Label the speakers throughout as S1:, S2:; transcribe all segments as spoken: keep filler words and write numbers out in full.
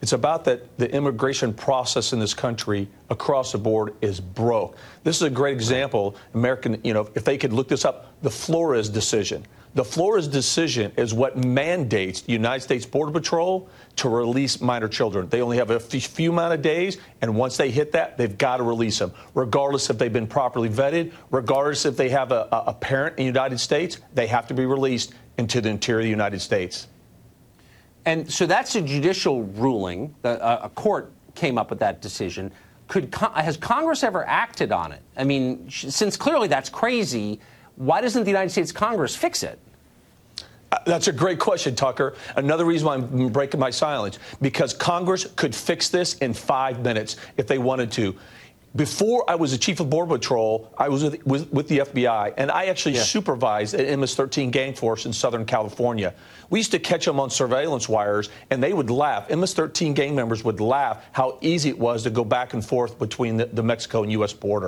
S1: It's about that the immigration process in this country across the board is broke. This is a great example. American, you know, if they could look this up, the Flores decision. The Flores decision is what mandates the United States Border Patrol to release minor children. They only have a few amount of days, and once they hit that, they've got to release them, regardless if they've been properly vetted, regardless if they have a, a parent in the United States, they have to be released into the interior of the United States.
S2: And so that's a judicial ruling. A court came up with that decision. Could has Congress ever acted on it? I mean, since clearly that's crazy, why doesn't the United States Congress fix it?
S1: That's a great question, Tucker. Another reason why I'm breaking my silence, because Congress could fix this in five minutes if they wanted to. Before I was the chief of Border Patrol, I was with, with, with the F B I, and I actually yeah. supervised an M S thirteen gang force in Southern California. We used to catch them on surveillance wires, and they would laugh. M S thirteen gang members would laugh how easy it was to go back and forth between the, the Mexico and U S border.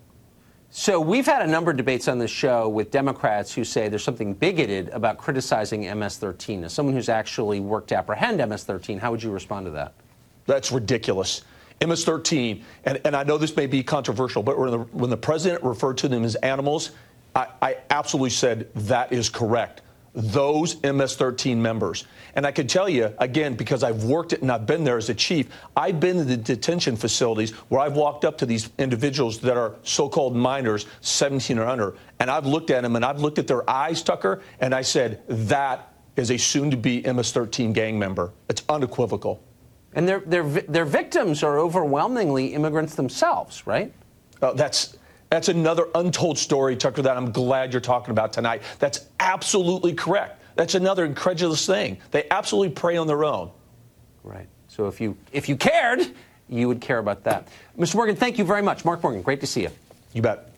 S2: So we've had a number of debates on this show with Democrats who say there's something bigoted about criticizing M S thirteen. As someone who's actually worked to apprehend M S thirteen, how would you respond to that?
S1: That's ridiculous. M S thirteen, and, and I know this may be controversial, but when the, when the president referred to them as animals, I, I absolutely said that is correct. Those M S thirteen members. And I can tell you, again, because I've worked it and I've been there as a chief, I've been in the detention facilities where I've walked up to these individuals that are so-called minors, seventeen or under, and I've looked at them and I've looked at their eyes, Tucker, and I said, that is a soon-to-be M S thirteen gang member. It's unequivocal.
S2: And their, their, their victims are overwhelmingly immigrants themselves, right?
S1: Uh, that's... That's another untold story, Tucker, that I'm glad you're talking about tonight. That's absolutely correct. That's another incredulous thing. They absolutely prey on their own.
S2: Right. So if you if you cared, you would care about that. Mister Morgan, thank you very much. Mark Morgan, great to see you.
S1: You bet.